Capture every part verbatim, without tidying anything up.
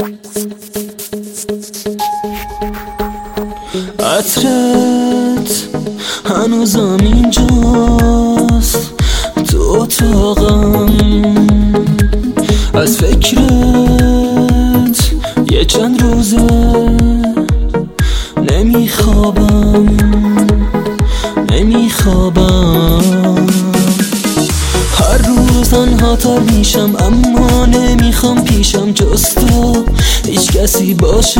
عطرت هنوزم اینجاست تو اتاقم، از فکرت یه چند روزه نمیخوابم نمیخوابم هر روز تنها تر میشم، اما نمیخوام پیشم جز تو هیچ کسی باشه.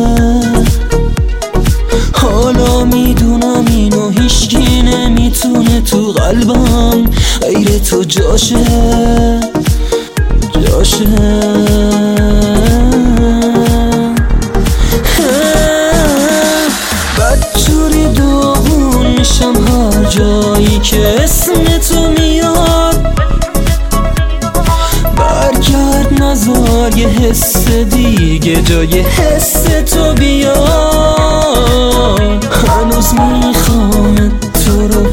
حالا میدونم اینو هیچکی نمیتونه تو قلبم غیر تو جاشه جاشه. بدجوری داغون میشم هر جایی که اسم تو میاد. برگرد نذار یه حس دیگه جای حس تو بیاد. هنوز میخوام تو رو،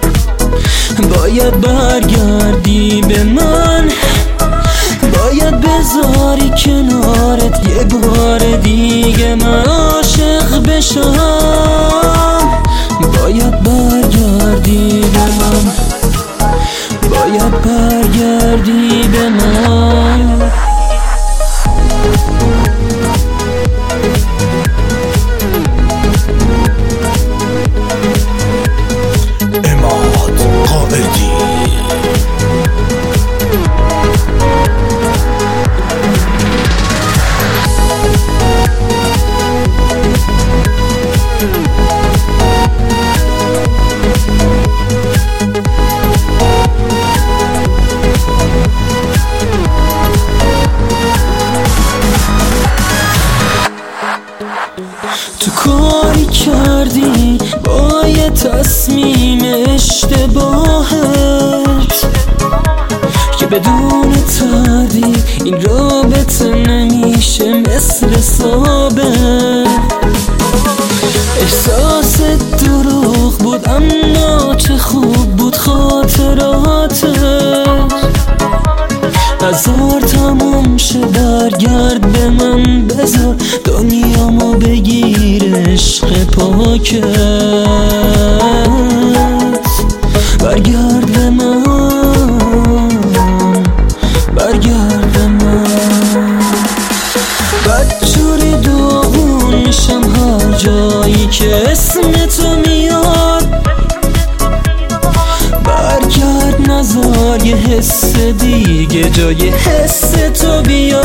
باید برگردی به من، باید بذاری کنارت یه بار دیگه من عاشق بشم. باید برگردی به من، باید برگردی به من. تو کاری کردی با یه تصمیم اشتباهت که بدون تردید این رابطه نمیشه مثل ثابت. احساست دروغ بود اما چه خوب بود خاطراتت. هزار تموم شه برگرد به من، بذار دنیامو بگیر عشق پاکت. برگرد به من، برگرد به من. بدجوری داغون میشم هر جایی که اسم تو میاد. برگرد نذار یه حس دیگه جای حس تو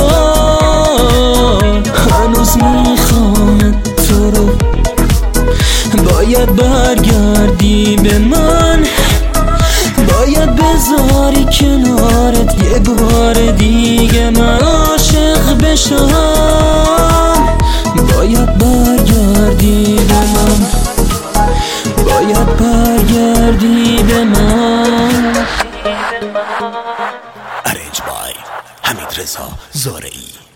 بیاد. هنوز میخوام تو رو، باید برگردی به من، باید بذاری کنارت یه بار دیگه من عاشق بشم. باید برگردی به من، باید برگردی به من. ارنج بای حمید رضا زارعی.